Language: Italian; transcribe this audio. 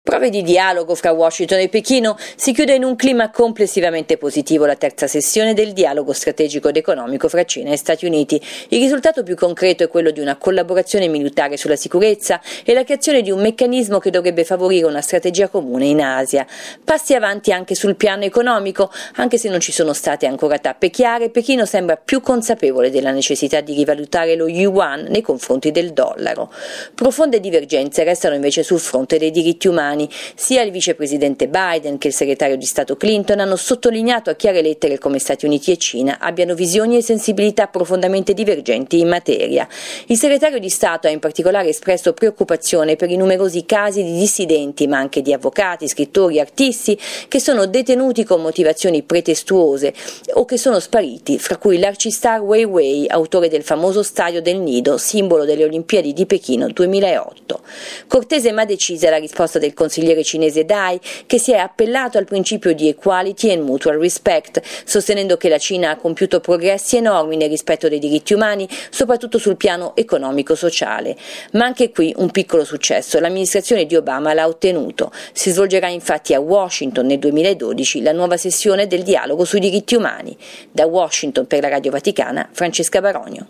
Prove di dialogo fra Washington e Pechino. Si chiude in un clima complessivamente positivo la terza sessione del dialogo strategico ed economico fra Cina e Stati Uniti. Il risultato più concreto è quello di una collaborazione militare sulla sicurezza e la creazione di un meccanismo che dovrebbe favorire una strategia comune in Asia. Passi avanti anche sul piano economico, anche se non ci sono state ancora tappe chiare. Pechino sembra più consapevole della necessità di rivalutare lo yuan nei confronti del dollaro. Profonde divergenze restano invece sul fronte dei diritti umani. Sia il vicepresidente Biden che il segretario di Stato Clinton hanno sottolineato a chiare lettere come Stati Uniti e Cina abbiano visioni e sensibilità profondamente divergenti in materia. Il segretario di Stato ha in particolare espresso preoccupazione per i numerosi casi di dissidenti, ma anche di avvocati, scrittori, artisti che sono detenuti con motivazioni pretestuose o che sono spariti, fra cui l'arcistar Weiwei, autore del famoso Stadio del Nido, simbolo delle Olimpiadi di Pechino 2008. Cortese ma decisa la risposta del consigliere cinese Dai, che si è appellato al principio di equality and mutual respect, sostenendo che la Cina ha compiuto progressi enormi nel rispetto dei diritti umani, soprattutto sul piano economico-sociale. Ma anche qui un piccolo successo: l'amministrazione di Obama l'ha ottenuto. Si svolgerà infatti a Washington nel 2012 la nuova sessione del dialogo sui diritti umani. Da Washington per la Radio Vaticana, Francesca Baronio.